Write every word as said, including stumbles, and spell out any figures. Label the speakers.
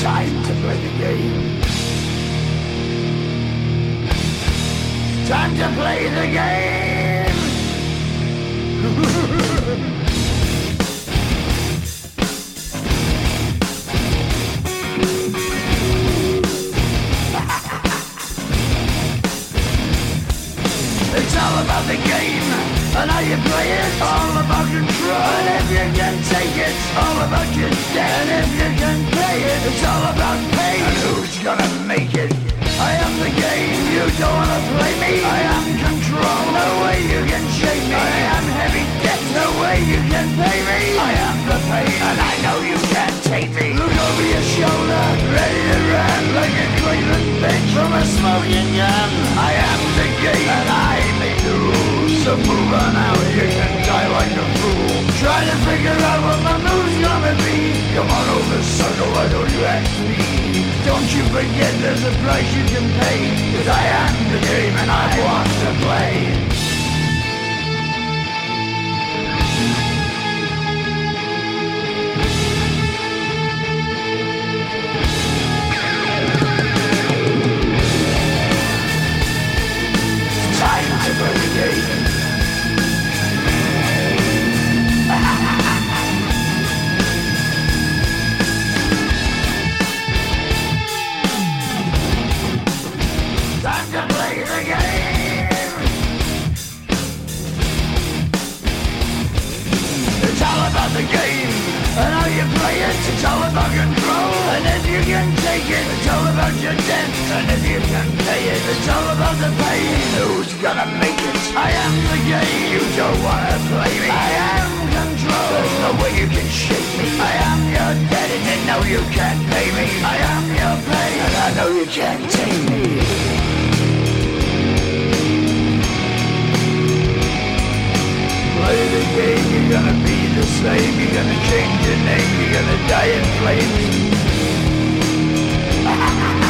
Speaker 1: Time to play the game. Time to play the game. It's all about the game and how you play it. All about control, and if you can take it, all about your debt. And if you can pay it, it's all about pain. And who's gonna make it? I am the game, you don't wanna play me. I am control, no way you can shake me. I am heavy debt, no way you can pay me. I am the pain, and I know you can't take me. Look over your shoulder, ready to run like a Cleveland bench from a smoking gun. I am the game, and I make the rules. So move on out, you can die like a fool. Trying to figure out what my move's gonna be. Come on over, sucker, why don't you ask me? Don't you forget there's a price you can pay. Cause I am the game and I want to play. Time to play the game. Time to play the game. It's all about the game and how you play it. It's all about control, and if you can take it, it's all about your debt. And if you can pay it, it's all about the pain. Who's gonna make it? I am the game. You don't wanna play me. I am control. There's no way you can shake me. I am your debt, and you know you can't pay me. I am your pain, and I know you can't take me. Play the game, you're gonna be the same. You're gonna change your name, you're gonna die in flames.